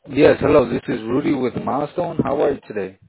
Yes, hello. This is Rudy with Milestone. How are you today?